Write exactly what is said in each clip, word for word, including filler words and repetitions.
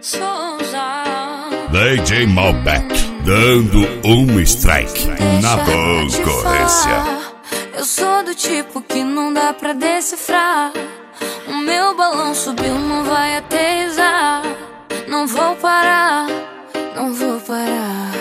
D J Malbec, dando um strike na concorrência. Eu sou do tipo que não dá pra decifrar. O meu balão subiu, não vai aterrissar. Não vou parar, não vou parar.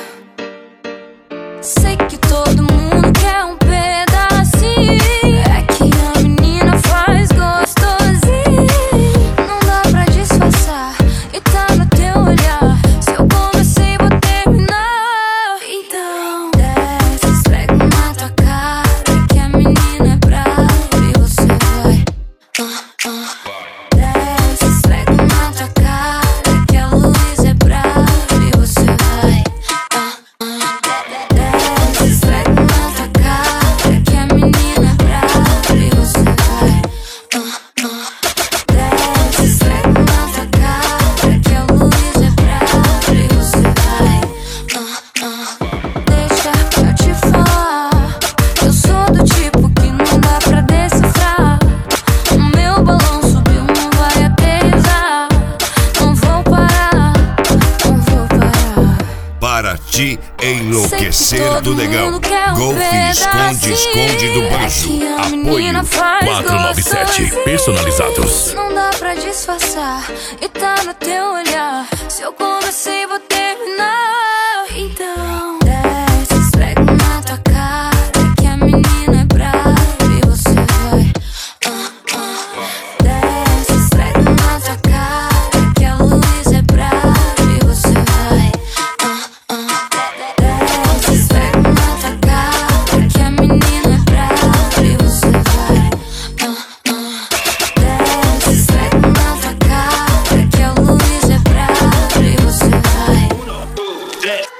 Sei que todo mundo quer um pedacinho. É que a menina faz gostosinho. Não dá pra disfarçar e tá no teu olhar. Se eu comecei, vou terminar. Então desce, esfrega na tua cara que a menina é brava e você vai uh, uh. Desce, esfrega na tua cara que a luz é brava e você vai uh, uh. Desce, esfrega na tua cara que a menina é brava e você vai uh, uh. Desce, esfrega na tua cara que a luz é brava e você vai uh, uh. Deixa eu te falar, eu sou do tipo que não dá pra decifrar. O meu balão subiu, não vai aterrissar. Não vou parar, não vou parar. Para te enlouquecer do negão. Golfe esconde, esconde do banjo. Apoio quatro nove sete Personalizados. Não dá pra disfarçar e tá no teu olhar. Se eu comecei, vou terminar. Então desce, esfrega na tua cara que a menina é brava e você vai uh, uh. Desce, esfrega na tua cara que a luz é brava e você vai uh, uh. Desce, esfrega na tua cara que a menina é brava e você vai uh, uh. Desce, esfrega na tua cara que a luz é brava e você vai.